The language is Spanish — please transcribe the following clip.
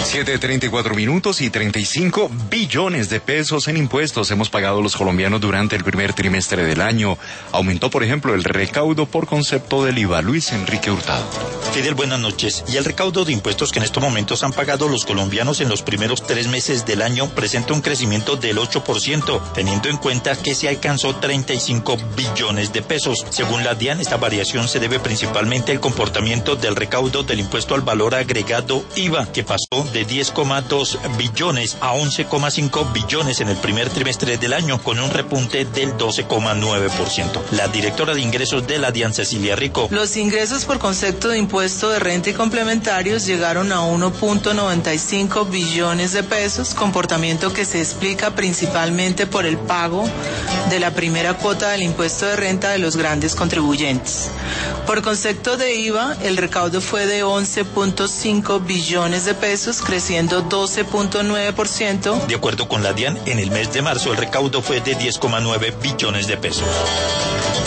7:34 y 35 billones de pesos en impuestos hemos pagado los colombianos durante el primer trimestre del año. Aumentó, por ejemplo, el recaudo por concepto del IVA. Luis Enrique Hurtado. Fidel, buenas noches. Y el recaudo de impuestos que en estos momentos han pagado los colombianos en los primeros 3 meses del año presenta un crecimiento del 8%, teniendo en cuenta que se alcanzó 35 billones de pesos. Según la DIAN, esta variación se debe principalmente al comportamiento del recaudo del impuesto al valor agregado IVA, que pasó de 10,2 billones a 11,5 billones en el primer trimestre del año, con un repunte del 12,9%. La directora de ingresos de la DIAN, Cecilia Rico. Los ingresos por concepto de impuesto de renta y complementarios llegaron a 1.95 billones de pesos, comportamiento que se explica principalmente por el pago de la primera cuota del impuesto de renta de los grandes contribuyentes. Por concepto de IVA, el recaudo fue de 11.5 billones de pesos, creciendo 12.9%. De acuerdo con la DIAN, en el mes de marzo el recaudo fue de 10,9 billones de pesos.